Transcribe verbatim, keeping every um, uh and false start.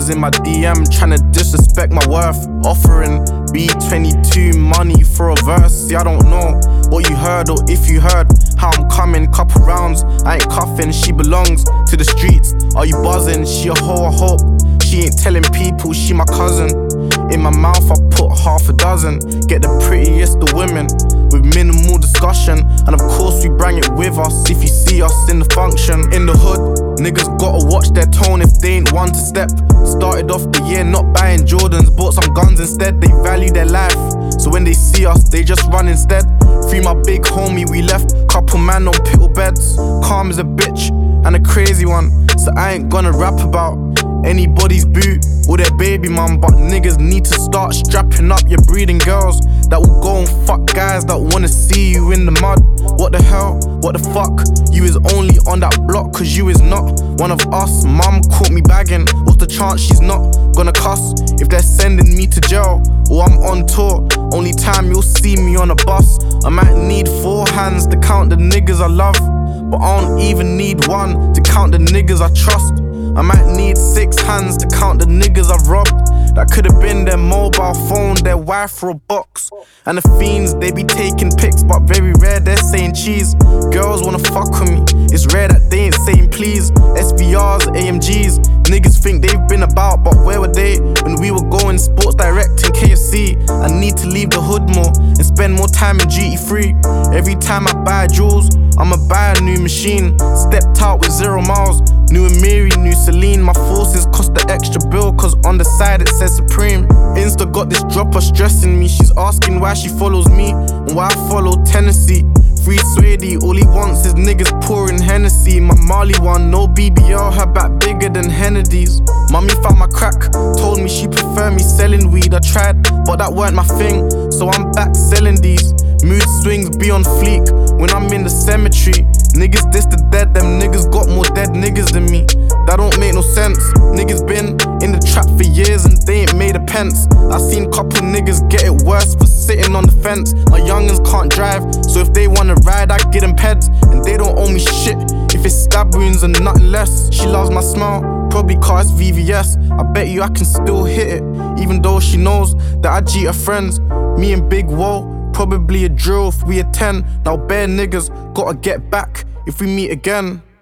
niggas in my D M tryna disrespect my worth. Offering B twenty-two money for a verse. See, I don't know what you heard or if you heard how I'm coming. Couple rounds, I ain't cuffing. She belongs to the streets. Are you buzzing? She a hoe, I hope. She ain't telling people she my cousin. In my mouth I put half a dozen. Get the prettiest of women with minimal discussion. And of course we bring it with us if you see us in the function. In the hood, niggas gotta watch their tone if they ain't one to step. Started off the year not buying Jordans, bought some guns instead. They value their life, so when they see us they just run instead. Free my big homie, we left couple man on piddle beds. Calm as a bitch and a crazy one, so I ain't gonna rap about anybody's boot or their baby mum. But niggas need to start strapping up your breeding girls that will go and fuck guys that wanna see you in the mud. What the hell, what the fuck? You is only on that block cause you is not one of us. Mum caught me bagging, what's the chance she's not gonna cuss if they're sending me to jail or I'm on tour? Only time you'll see me on a bus. I might need four hands to count the niggas I love, but I don't even need one to count the niggas I trust. I might need six hands to count the niggas I've robbed. That could've been their mobile phone, their wife or a box. And the fiends, they be taking pics, but very rare they're saying cheese. Girls wanna fuck with me, it's rare that they ain't saying please. S V Rs, A M Gs, niggas think they've been about, but where were they when we were going Sports Direct and K F C? I need to leave the hood more and spend more time in duty free. Every time I buy jewels, I'ma buy a new machine. Stepped out with zero miles, new Amiri, new Celine. My forces cost the extra bill cause on the side it says Supreme. Insta got this dropper stressing me. She's asking why she follows me and why I follow Tennessee. Free Swady, all he wants is niggas pouring Hennessy. My Marley one, no B B L, her back bigger than Hennedy's. Mummy found my crack, told me she prefer me selling weed. I tried, but that weren't my thing, so I'm back selling these. Mood swings be on fleek when I'm in the cemetery. Niggas diss the dead, them niggas got more dead niggas than me. That don't make no sense. Niggas been in the trap for years and they ain't made a pence. I seen couple niggas get it worse for sitting on the fence. My youngins can't drive, so if they wanna ride, I get them peds. And they don't owe me shit if it's stab wounds and nothing less. She loves my smile, probably cause V V S. I bet you I can still hit it, even though she knows that I cheat her friends. Me and Big Woe, probably a drill if we attend. Now bare niggas gotta get back if we meet again.